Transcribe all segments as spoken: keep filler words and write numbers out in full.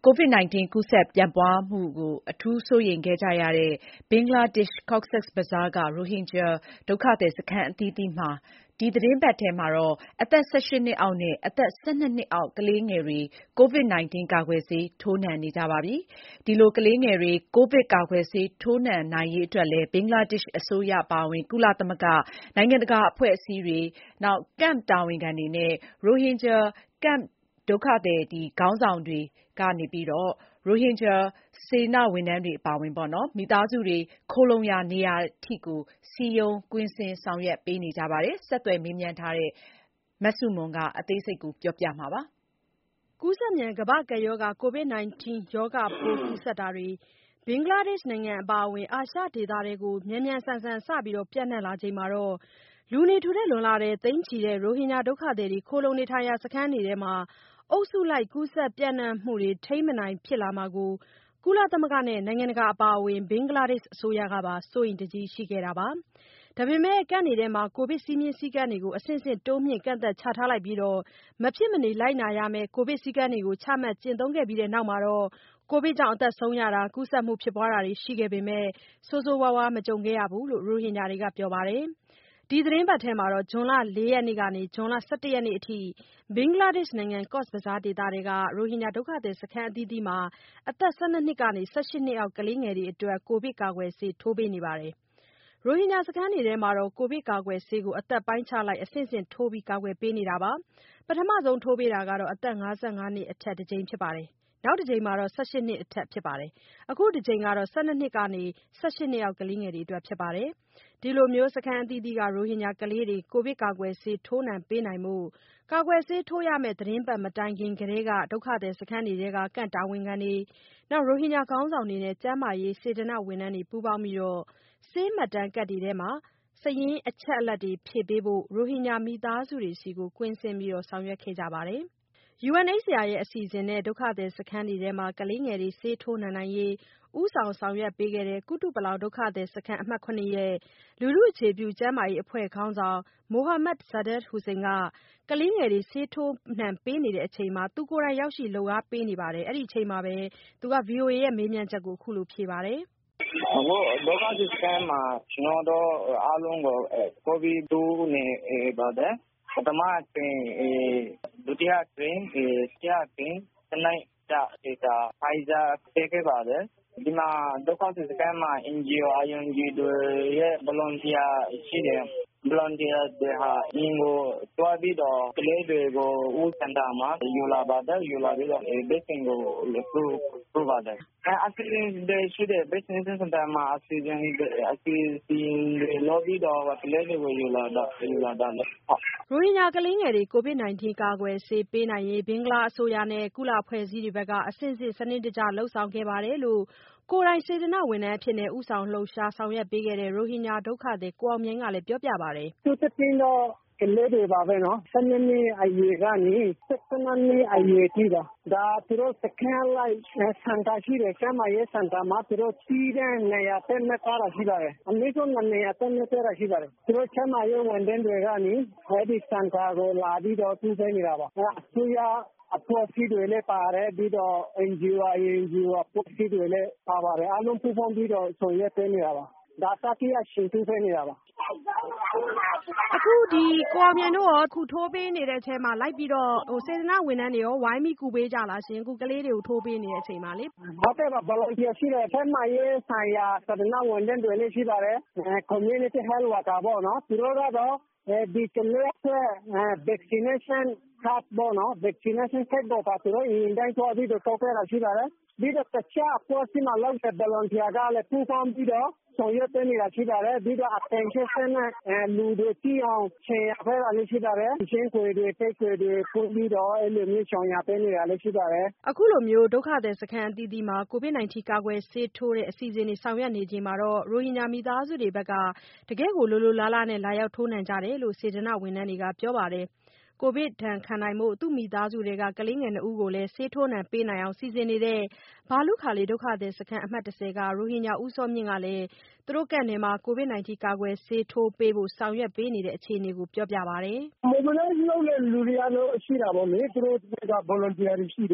ကိုဗစ် ၁၉ ကူးစက်ပြန့်ပွားမှုကို အထူးစိုးရိမ်ခဲ့ကြရတဲ့ ဘင်္ဂလားဒေ့ရှ် Cox's Bazar က ရိုဟင်ဂျာဒုက္ခသည်စခန်းအသီးသီးမှာ ဒီသီတင်းပတ်ထဲ အသက် ၁၈ နှစ်အောက်နဲ့ အသက် ၁၂ နှစ်အောက် ကလေးငယ်တွေ ကိုဗစ် ၁၉ ကာကွယ်ဆေး ထိုးနှံနေကြပါပြီ။ ဒီလို ကလေးငယ်တွေ ကိုဗစ်ကာကွယ်ဆေး ထိုးနှံနိုင်ရေးအတွက်လည်း ဘင်္ဂလားဒေ့ရှ်အစိုးရအပါအဝင် ကုလသမဂ္ဂ၊ နိုင်ငံတကာအဖွဲ့အစည်းတွေ၊ camp တာဝန်ခံတွေနဲ့ ရိုဟင်ဂျာ camp ဒုက္ခသည်ခေါင်းဆောင်တွေက ရိုဟင်ဂျာစေတနာ့ဝန်ထမ်းတွေအပါအဝင် မိသားစုတွေ ခိုလှုံရာနေရာထိ စည်းရုံးကွင်းဆင်းဆောင်ရွက်ပေးနေကြပါတယ်။ ဆက်သွယ်မေးမြန်းထားတဲ့ မဆုမွန် အသေးစိတ်ပြောပြမှာပါ။ ကူးစက်မြန် ကမ္ဘာ့ကပ်ရောဂါ ကိုဗစ် ၁၉ ရောဂါပိုးကူးစက်တာတွေ ဘင်္ဂလားဒေ့ရှ်နိုင်ငံအပါအဝင် အာရှဒေသထဲ မြန်မြန်ဆန်ဆန် စတင်ပျံ့နှံ့လာချိန်မှာ လူနေထူထပ်လွန်းတဲ့ သိန်းချီတဲ့ ရိုဟင်ဂျာဒုက္ခသည်တွေ ခိုလှုံနေထိုင်ရာစခန်းတွေထဲ အုပ်စုလိုက် ကူးစက်ပျံ့နှံ့မှုတွေ ထိန်းမနိုင်ဖြစ်လာမှာကို ကုလသမဂ္ဂနဲ့ နိုင်ငံတကာအပါအဝင် ဘင်္ဂလားဒေ့ရှ်အစိုးရကပါ စိုးရိမ်တကြီးရှိခဲ့တာပါ။ ဒါပေမဲ့ camp တွေထဲမှာ ကိုဗစ်စည်းမျဉ်းစည်းကမ်းတွေကို အဆင့်ဆင့် တိုးမြှင့်ကန့်သတ်ချထားလိုက်ပြီး မဖြစ်မနေလိုက်နာရမယ့် ကိုဗစ်စည်းကမ်းတွေကို ချမှတ်ကျင့်သုံးခဲ့ပြီးနောက်မှာ ကိုဗစ်ကြောင့် အသက်ဆုံးတာ၊ ကူးစက်မှုဖြစ်ပွားတာတွေရှိခဲ့ပေမဲ့ ဆိုးဆိုးဝါးဝါးမကြုံခဲ့ရဘူးလို့ ရိုဟင်ဂျာတွေကပြောပါတယ်။ ဒီသီတင်းပတ်ထဲ ဇွန်လ ၄ ရက်နေ့ကနေ ဇွန်လ ၁၁ ရက်နေ့အထိ ဘင်္ဂလားဒေ့ရှ်နိုင်ငံ Cox's Bazar ဒေသထဲက ရိုဟင်ဂျာဒုက္ခသည်စခန်းအသီးသီးမှာ အသက် ၁၂ နှစ်ကနေ ၁၈ နှစ်အောက် ကလေးငယ်တွေအတွက် ကိုဗစ်ကာကွယ်ဆေး ထိုးပေးနေပါတယ်။ ရိုဟင်ဂျာစခန်းတွေထဲမှာ ကိုဗစ်ကာကွယ်ဆေးကို အသက်ပိုင်းခြားလိုက် အဆင့်ဆင့်ထိုးပြီး ကာကွယ်ပေးနေတာပါ။ ပထမဆုံးထိုးပေးတာကတော့ အသက် ၅၅ နှစ်အထက်တကြိမ်ဖြစ်ပြီး နောက်တကြိမ်မှာ ၁၈ နှစ်အထက်ဖြစ်ပြီး အခုတကြိမ်ကတော့ ၁၂ နှစ်ကနေ ၁၈ နှစ်အောက် ကလေးငယ်တွေအတွက်ဖြစ်ပါတယ်။ ဒီလို စခန်းအသီးသီးက ရိုဟင်ဂျာကလေးတွေ ကိုဗစ်ကာကွယ်ဆေး ထိုးနှံပေးနိုင်ဖို့ ကာကွယ်ဆေးထိုးရမယ့် သီတင်းပတ်မတိုင်ခင်ကတည်းက ဒုက္ခသည်စခန်းတွေထဲက camp တာဝန်ခံတွေ၊ ရိုဟင်ဂျာခေါင်းဆောင်တွေနဲ့ ကျန်းမာရေးစေတနာ့ဝန်ထမ်းတွေ ပူးပေါင်းပြီး ဆေးမှတ်တမ်းကဒ်တွေထဲ စာရင်းအချက်အလက်တွေဖြည့်ပေးဖို့ ရိုဟင်ဂျာမိသားစုတွေဆီ ကွင်းဆင်းဆောင်ရွက်ခဲ့ကြပါတယ်။ ယူအန်အိတ်စီအာရဲ့ အစီအစဉ်နဲ့ ဒုက္ခသည်စခန်းတွေထဲမှာ ကလေးငယ်တွေ ဆေးထိုးနှံနိုင်ရေး ဦးဆောင်ဆောင်ရွက်ပေးခဲ့တဲ့ ကုတုပလောင်ဒုက္ခသည်စခန်း အမှတ် ၇ ရဲ့ လူထုအခြေပြု ကျန်းမာရေးအဖွဲ့ခေါင်းဆောင် Mohammad Sadiq Hussain က ကလေးငယ်တွေ ဆေးထိုးနှံပေးနေချိန် သူကိုယ်တိုင်ရောက်ရှိလုပ်အားပေးနေချိန်မှာပဲ ဗွီအိုအေရဲ့မေးမြန်းချက်ကို အခုလိုဖြေပါတယ်။ “အခုဒုက္ခသည်စခန်းမှာ ကျနော်တို့အားလုံးကို ကိုဗစ်ထိုးနေပါတယ်။ ပထမအကြိမ်၊ ဒုတိယအကြိမ်၊ တတိယအကြိမ်၊ တတိယအကြိမ်က Pfizer ပေးခဲ့ပါတယ်။ ဒီမှာဒုက္ခသည်စခန်းမှာ အန်ဂျီအို၊ အာရုံကြေတွေရဲ့ volunteer ရှိတယ်။ volunteer တွေက အိမ်ကိုသွားပြီးတော့ ကလေးတွေကို စင်တာမှာယူလာပါတယ်။ ယူလာပြီးတော့ vaccine ကိုထိုးပါတယ်။ အစီအစဉ်တွေရှိတယ်။ vaccination center မှာအစီအစဉ်တွေလုပ်ပြီးတော့ ကလေးတွေကိုယူလာပါတယ်။” ရိုဟင်ဂျာကလေးငယ်တွေ ကိုဗစ် ၁၉ ကာကွယ်ဆေးပေးနိုင်ရေး ဘင်္ဂလားအစိုးရနဲ့ ကုလအဖွဲ့အစည်းတွေဘက်က အဆင့်ဆင့် စနစ်တကျလုပ်ဆောင်ခဲ့တယ်လို့ ကိုယ်တိုင်စေတနာ့ဝန်ထမ်းအဖြစ် ဦးဆောင်လှုပ်ရှားဆောင်ရွက်ပေးခဲ့တဲ့ ရိုဟင်ဂျာဒုက္ခသည် ကိုအောင်မြိုင်ကလည်းပြောပြပါတယ်။ “အထူးသဖြင့်တော့ ကလေးတွေပါပဲနော်။ ၁၂ နှစ်အရွယ်ကနေ ၁၇ နှစ်အရွယ်အထိပါ။ ဒါသူတို့စခန်းအလိုက်စင်တာရှိတယ်။ ကျန်းမာရေးစင်တာမှာ သူတို့သီးသန့်နေရာသတ်မှတ်ထားတာရှိပါတယ်။ အနည်းဆုံး နှစ်နေရာသတ်မှတ်ထားတာရှိပါတယ်။ သူတို့ကျန်းမာရေးဝန်ထမ်းတွေကနေ အဲဒီစင်တာကိုလာပြီးတော့ ကုသနေတာပါ။ အစိုးရအဖွဲ့အစည်းတွေလည်းပါတယ်။ ပြီးတော့ အန်ဂျီအို၊ အာရုံကြေအဖွဲ့အစည်းတွေလည်းပါပါတယ်။ အားလုံးပူးပေါင်းပြီးတော့ ဆောင်ရွက်ပေးနေတာပါ။ ဒါတတိယအကြိမ်ထိုးပေးနေတာပါ။” အခုကိုအောင်မြိုင်တို့ရော အခုထိုးပေးနေတဲ့အထဲမှာ လိုက်ပြီးတော့ စေတနာ့ဝန်ထမ်းတွေရော ဝိုင်းပြီးကူပေးကြလားရှင်။ အခုကလေးတွေကို ထိုးပေးနေတဲ့အချိန်မှာလေ။ “ဟုတ်ကဲ့ပါ။ volunteer ရှိတယ်။ ကျန်းမာရေးဆိုင်ရာစေတနာ့ဝန်ထမ်းတွေလည်းရှိပါတယ်။ community health worker ပေါ့နော်။ သူတို့ကတော့ ဒီကလေးအတွက် vaccination card ပေါ့နော်။ vaccination card ကိုသူတို့အိမ်တိုင်းသွားပြီးတော့ ထုတ်ပေးတာရှိပါတယ်။ ပြီးတော့တခြားအဖွဲ့အစည်းမှာလုပ်တဲ့ volunteer ကလည်း ပူးပေါင်းပြီးတော့ဆောင်ရွက်ပေးနေတာရှိပါတယ်။ ပြီးတော့ attention နဲ့လူတွေသိအောင်ရှင်းပြတာလည်းရှိပါတယ်။ ရင်ခွဲတွေ၊ ဗိုက်ခွဲတွေဖွင့်ပြီးတော့ အဲလိုမျိုးရှင်းပြနေတာလည်းရှိပါတယ်။” အခုလိုဒုက္ခသည်စခန်းအသီးသီးမှာ ကိုဗစ် ၁၉ ကာကွယ်ဆေးထိုးတဲ့အစီအစဉ်တွေဆောင်ရွက်နေချိန်မှာ ရိုဟင်ဂျာမိသားစုတွေဘက်က တကယ့်ကိုလိုလိုလားလားနဲ့ လာရောက်ထိုးနှံကြတယ်လို့ စေတနာ့ဝန်ထမ်းတွေကပြောပါတယ်။ ကိုဗစ်ဒဏ်ခံနိုင်ဖို့ သူ့မိသားစုထဲက ကလေးငယ် နှစ်ဦးကိုလည်း ဆေးထိုးနှံပေးနိုင်အောင် စီစဉ်နေတဲ့ ဘာလုခါလီ ဒုက္ခသည်စခန်း အမှတ် ၁၀ က ရိုဟင်ဂျာဦးစောမြင့်ကလည်း သူတို့ camp ထဲမှာ ကိုဗစ် ၁၉ ကာကွယ်ဆေးထိုးပေးဖို့ ဆောင်ရွက်ပေးနေတဲ့အခြေအနေကိုပြောပြပါတယ်။ “mobilize လုပ်တဲ့လူတွေကတော့ရှိတာပေါ့လေ။ သူတို့ဘက်က volunteer တွေရှိတယ်။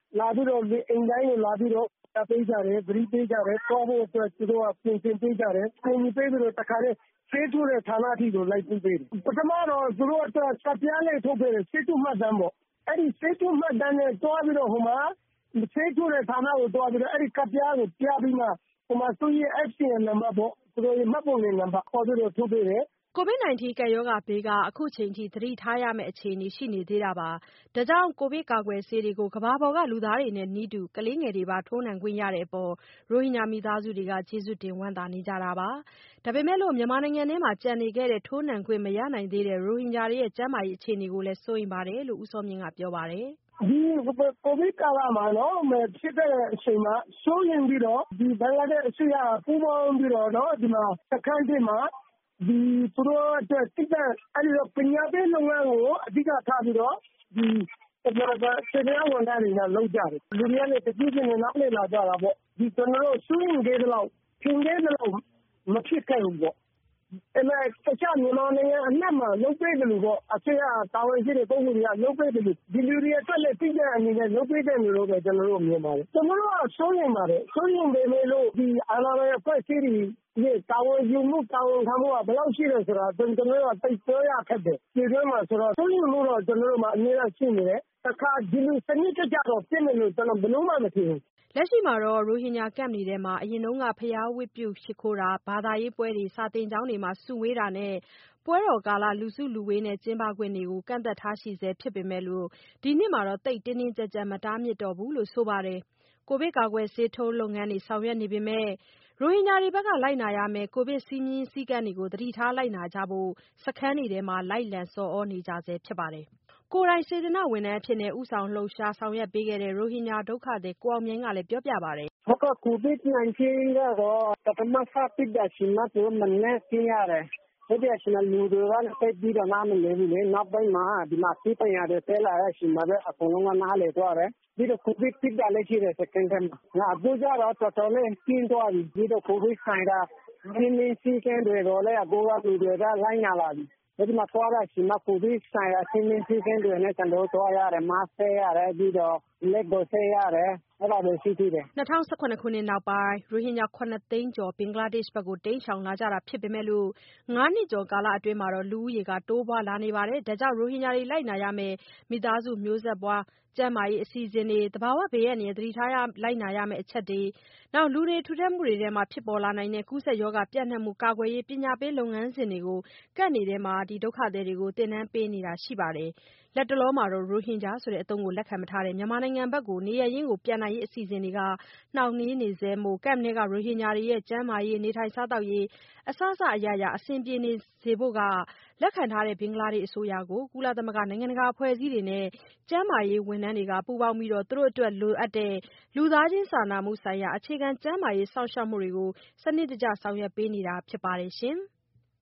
လာပြီးတော့အိမ်တိုင်းကိုလာပြီးတော့ပေးကြတယ်ဗရီပေးကြတယ်တော့ဖို့အတွက်သူတို့ကပြင်ဆင်ပေးကြတယ်ကိုကြီးပေးပြီးတော့တခါလေဆေးထိုးတဲ့ဌာနအထိကိုလိုက်ပြီးပေးတယ်ပထမတော့သူတို့အတွက်ကပြားလေးထုတ်ပေးတယ်ဆေးထိုးမှတ်တမ်းပေါ့အဲ့ဒီဆေးထိုးမှတ်တမ်းနဲ့တွားပြီးတော့ဟိုမှာဆေးထိုးတဲ့ဌာနကိုတွားပြီးတော့အဲ့ဒီကပြားကိုပြပြီးမှဟိုမှာသူ့ရဲ့ F C N နံပါတ်ပေါ့သူတို့ရဲ့မှတ်ပုံတင်နံပါတ်ခေါ်ပြီးတော့ထုတ်ပေးတယ်ကိုဗစ် ၁၉ ကပ်ရောဂါဘေးကအခုချိန်ထိသတိထားရမယ့်အခြေအနေရှိနေသေးတာပါ။ဒါကြောင့်ကိုဗစ်ကာကွယ်ဆေးတွေကိုကမ္ဘာပေါ်ကလူသားတွေနဲ့နည်းတူကလေးငယ်တွေပါထိုးနှံခွင့်ရတဲ့အပေါ်ရိုဟင်ဂျာမိသားစုတွေကကျေးဇူးတင်ဝမ်းသာနေကြတာပါ။ဒါပေမဲ့လို့မြန်မာနိုင်ငံထဲမှာကျန်နေခဲ့တဲ့ထိုးနှံခွင့်မရနိုင်သေးတဲ့ရိုဟင်ဂျာတွေရဲ့ကျန်းမာရေးအခြေအနေကိုလည်းစိုးရိမ်ပါတယ်လို့ဦးစောမြင့်ကပြောပါတယ်။ဒီကိုဗစ်ကာလမှာနော်ဖြစ်တဲ့အချိန်မှာစိုးရင်ပြီးတော့ဒီဘင်္ဂလားဒေ့ရှ်အစိုးရပူးပေါင်းပြီးတော့နော်ဒီမှာစခန်းတွေမှာဒီသူတို့အတွက်တိကျအဲ့ဒီတော့ပညာပေးလုပ်ငန်းကိုအဓိကထားပြီးတော့ဒီကျွန်တော်ကစေတနာဝန်ထမ်းတွေနဲ့လုပ်ကြတယ်လူတွေလည်းတတိယနဲ့နောက်လည်းလာကြတာပေါ့ဒီကျွန်တော်တို့စိုးရင်သေးတယ်လို့သင်သေးတယ်လို့မဖြစ်ခဲ့ဘူးပေါ့အဲ့မဲ့တခြားမြန်မာနိုင်ငံအနှံ့မှာလုပ်ပေးတယ်လို့ပေါ့အစိုးရတာဝန်ရှိတဲ့ပုဂ္ဂိုလ်တွေကလုပ်ပေးတယ်လို့ဒီလူတွေအတွက်လည်းတိကျအနေနဲ့လုပ်ပေးတယ်လို့ပဲကျွန်တော်တို့မြင်ပါတယ်ကျွန်တော်တို့ကစိုးရင်ပါတယ်စိုးရင်ပေမဲ့လို့ဒီအာဏာပိုင်အဖွဲ့အစည်းတွေဒီတာဝန်ယူမှုတာဝန်ခံမှုကဘယ်လောက်ရှိလဲဆိုတာကျွန်တော်တို့ကသိပြောရခက်တယ်ဒီလိုမှဆိုတော့စိုးရင်မှုတော့ကျွန်တော်တို့မှာအများကြီးရှိနေတယ်အခါဒီလိုစနစ်တကျတော့ပြင်မယ်လို့ကျွန်တော်ဘယ်လို့မှမထင်ဘူးလက်ရှိမှာတော့ရိုဟင်ဂျာကမ်တွေထဲမှာအရင်တုန်းကဖျားဝတ်ပြုရှိခိုးတာဘာသာရေးပွဲတွေစာသင်ကျောင်းတွေမှာစုဝေးတာနဲ့ပွဲတော်ကာလလူစုလူဝေးနဲ့ကျင်းပခွင့်တွေကိုကန့်သက်ထားရှိဆဲဖြစ်ပေမဲ့လို့ဒီနှစ်မှာတော့တိတ်တင်းတင်းကြပ်ကြပ်မတားမြစ်တော့ဘူးလို့ဆိုပါတယ်ကိုဗစ်ကာကွယ်ဆေးထိုးလုပ်ငန်းတွေဆောင်ရွက်နေပေမဲ့ရိုဟင်ဂျာတွေဘက်ကလိုက်နာရမယ်ကိုဗစ်စည်းမျဉ်းစည်းကမ်းတွေကိုသတိထားလိုက်နာကြဖို့စခန်းတွေထဲမှာလိုက်လံဆော်ဩနေကြဆဲဖြစ်ပါတယ်ကိုယ်တိုင်စေတနာဝန်ထမ်းအဖြစ်ဦးဆောင်လှုပ်ရှားဆောင်ရွက်ပေးခဲ့တဲ့ရိုဟင်ဂျာဒုက္ခသည်ကိုအောင်မြိုင်ကလည်းပြောပြပါတယ်ဟုတ်ကဲ့ကိုဗစ် ၁၉ ကတော့ပထမစဖြစ်တဲ့အချိန်မှာသူမနဲ့သိရတယ်ဒီအချိန်လူတွေကလည်းပြီးတော့နားမလည်ဘူးလေနောက်ပိုင်းမှာဒီမှာသိပညာတွေတဲလာတဲ့အချိန်မှာပဲအကုန်လုံးကနားလည်သွားတယ်ပြီးတော့ကိုဗစ်ဖြစ်တာလည်းရှိတယ်စကန်တမ်းငါအခုကျတော့တော်တော်လေးပြင်းသွားပြီပြီးတော့ကိုဗစ်ဆိုင်တာဒီနေ့စီကံတွေတော့လည်းအကူကလူတွေကလိုင်းနာလာပြီဒီမှာသွားတဲ့ချိန်မှာကိုဗစ်ဆိုင်ရာဆင်းင်းစီကံတွေနဲ့ကျွန်တော်သွားရတယ်မတ်ဆေးရတယ်ပြီးတော့လက်ကိုဆေးရတယ်အဲ့ဒါတွေရှိသေးတယ်၂၀၁၇ခုနှစ်နောက်ပိုင်းရိုဟင်ဂျာခုနှစ်သိန်းကျော်ဘင်္ဂလားဒေ့ရှ်ဘက်ကိုတိမ်းရှောင်လာကြတာဖြစ်ပေမဲ့လို့ငါးနှစ်ကျော်ကာလအတွင်းမှာတော့လူဦးရေကတိုးပွားလာနေပါတယ်ဒါကြောင့်ရိုဟင်ဂျာတွေလိုက်နာရမယ်မိသားစုမျိုးဆက်ပွားကျန်းမာရေးအစီအစဉ်တွေတဘာဝဘေးအန္တရာယ်သတိထားရလိုက်နာရမယ့်အချက်တွေနောက်လူတွေထူထပ်မှုတွေထဲမှာဖြစ်ပေါ်လာနိုင်တဲ့ကူးစက်ရောဂါပြန့်နှံ့မှုကာကွယ်ရေးပညာပေးလုပ်ငန်းစဉ်တွေကိုကန့်နေတဲ့မှာဒီဒုက္ခသည်တွေကိုသင်တန်းပေးနေတာရှိပါတယ်လက်တလောမှာတော့ရိုဟင်ဂျာဆိုတဲ့အသုံးကိုလက်ခံမထားတဲ့မြန်မာနိုင်ငံဘက်ကိုနေရရင်းကိုပြန်နိုင်ရေးအစီအစဉ်တွေကနှောင့်နှေးနေဆဲမို့ကမ်ထဲကရိုဟင်ဂျာတွေရဲ့ကျန်းမာရေးနေထိုင်စားသောက်ရေးအစစအရာရာအဆင်ပြေနေစေဖို့ကလက်ခံထားတဲ့ဘင်္ဂလားဒေ့ရှ်အစိုးရကိုကုလသမဂ္ဂနိုင်ငံတကာအဖွဲ့အစည်းတွေနဲ့ကျန်းမာရေးဝန်ထမ်းတွေကပူးပေါင်းပြီးတော့သူတို့အတွက်လိုအပ်တဲ့လူသားချင်းစာနာမှုဆိုင်ရာအခြေခံကျန်းမာရေးစောင့်ရှောက်မှုတွေကိုစနစ်တကျဆောင်ရွက်ပေးနေတာဖြစ်ပါတယ်ရှင်။